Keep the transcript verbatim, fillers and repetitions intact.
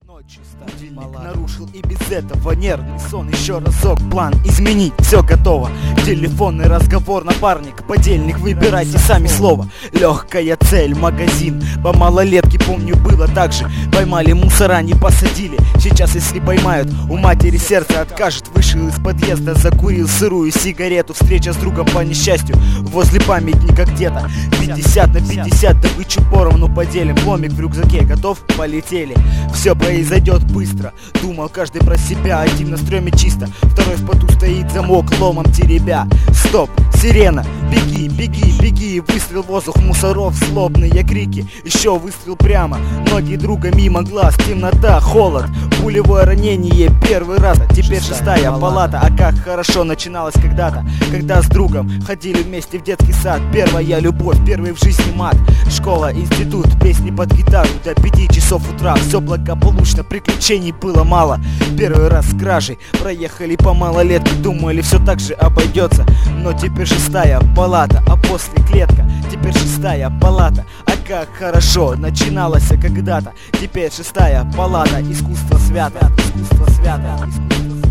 Ночью будильник нарушил, и без этого нервный сон. Еще разок план изменить, все готово. Телефонный разговор, напарник, подельник, выбирайте сами слово. Легкая цель, магазин. По малолетке, помню, было так же. Поймали мусора, не посадили. Сейчас, если поймают, у матери сердце откажет. Вышел из подъезда, закурил сырую сигарету. Встреча с другом по несчастью возле памятника где-то. Пятьдесят на пятьдесят, добычу поровну поделим. Ломик в рюкзаке, готов? Полетели. Все произойдет быстро. Думал каждый про себя. Один на стреме чисто, второй в поту стоит замок, ломом теребя. Стоп, сирена, беги, беги, беги. Выстрел в воздух, мусоров, злобные крики. Еще выстрел прямо, ноги друга мимо глаз. Темнота, холод, пулевое ранение. Первый раз, теперь шестая палата. А как хорошо начиналось когда-то, когда с другом ходили вместе в детский сад. Первая любовь, первый в жизни мат. Школа, институт, песни под гитару до пяти часов утра. Все благополучно, приключений было мало. Первый раз с кражей проехали по малолетке. Думали, все так же обойдется. Но теперь шестая палата, а после клетка. Теперь шестая палата. А как хорошо начиналось когда-то. Теперь шестая палата. Искусство свято, искусство свято, искусство свято.